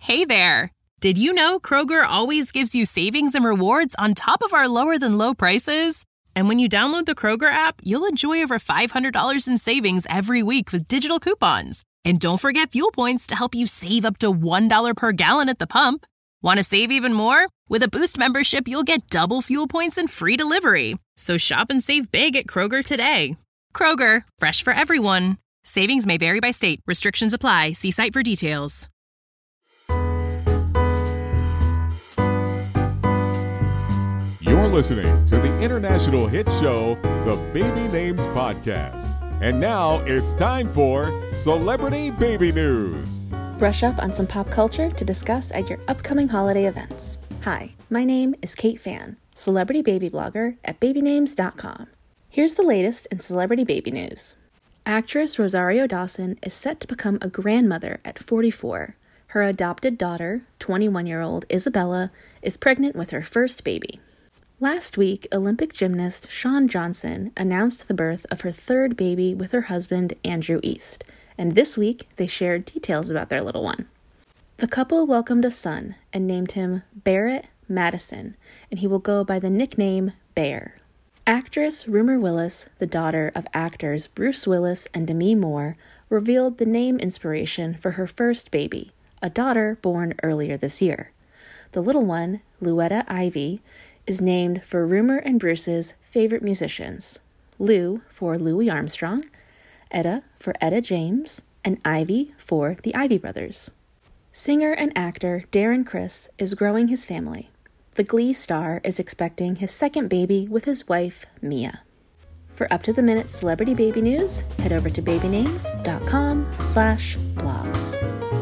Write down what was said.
Hey there! Did you know Kroger always gives you savings and rewards on top of our lower-than-low prices? And when you download the Kroger app, you'll enjoy over $500 in savings every week with digital coupons. And don't forget fuel points to help you save up to $1 per gallon at the pump. Want to save even more? With a Boost membership, you'll get double fuel points and free delivery. So shop and save big at Kroger today. Kroger, fresh for everyone. Savings may vary by state. Restrictions apply. See site for details. You're listening to the international hit show, The Baby Names Podcast. And now it's time for Celebrity Baby News. Brush up on some pop culture to discuss at your upcoming holiday events. Hi, my name is Kate Fan, celebrity baby blogger at babynames.com. Here's the latest in celebrity baby news. Actress Rosario Dawson is set to become a grandmother at 44. Her adopted daughter, 21-year-old Isabella, is pregnant with her first baby. Last week, Olympic gymnast Shawn Johnson announced the birth of her third baby with her husband, Andrew East, and this week they shared details about their little one. The couple welcomed a son and named him Barrett Madison, and he will go by the nickname Bear. Actress Rumer Willis, the daughter of actors Bruce Willis and Demi Moore, revealed the name inspiration for her first baby, a daughter born earlier this year. The little one, Louetta Ivy, is named for Rumer and Bruce's favorite musicians, Lou for Louis Armstrong, Etta for Etta James, and Ivy for the Ivy Brothers. Singer and actor Darren Criss is growing his family. The Glee star is expecting his second baby with his wife, Mia. For up-to-the-minute celebrity baby news, head over to babynames.com/blogs.